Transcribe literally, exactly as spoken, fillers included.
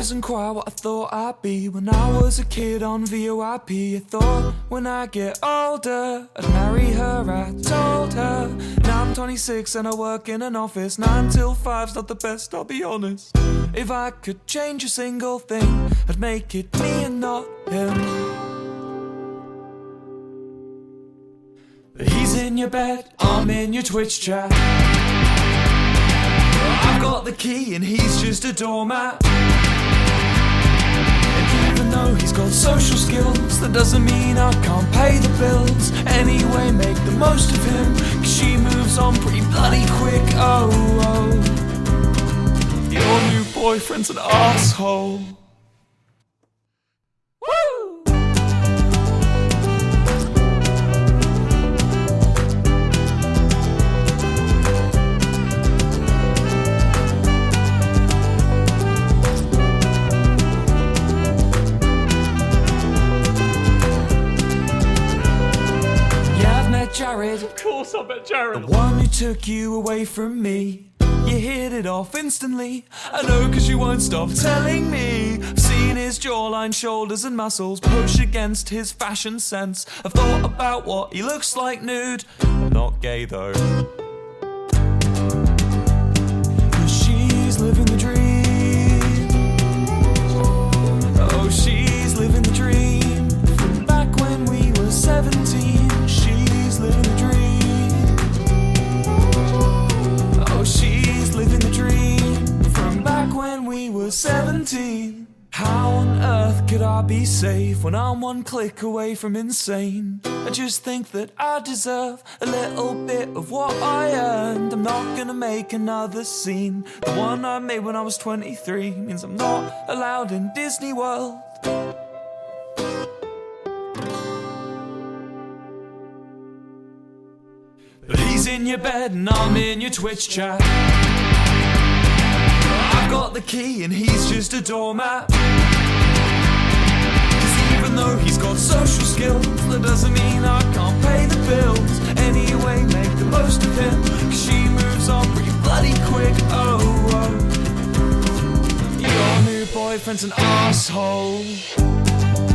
wasn't quite what I thought I'd be when I was a kid on V O I P. I thought when I get older I'd marry her, I told her. Now I'm twenty-six and I work in an office. Nine till five's not the best, I'll be honest. If I could change a single thing, I'd make it me and not him. He's in your bed, I'm in your Twitch chat. I've got the key and he's just a doormat. And even though he's got social skills, that doesn't mean I can't pay the bills. Anyway, make the most of him, cause she moves on pretty bloody quick. Oh, oh, your new boyfriend's an asshole. Jared, of course I bet Jared. The one who took you away from me. You hit it off instantly. I know cause you won't stop telling me. I've seen his jawline, shoulders and muscles push against his fashion sense. I've thought about what he looks like nude. I'm not gay though. Cause she's living the dream. Oh, she's living the dream. From back when we were seventeen. Living the dream. Oh, she's living the dream from back when we were seventeen. How on earth could I be safe when I'm one click away from insane? I just think that I deserve a little bit of what I earned. I'm not gonna make another scene. The one I made when I was twenty-three means I'm not allowed in Disney World. But he's in your bed and I'm in your Twitch chat. I've got the key and he's just a doormat. Cause even though he's got social skills, that doesn't mean I can't pay the bills. Anyway, make the most of him, cause she moves on pretty bloody quick. Oh, oh, your new boyfriend's an asshole.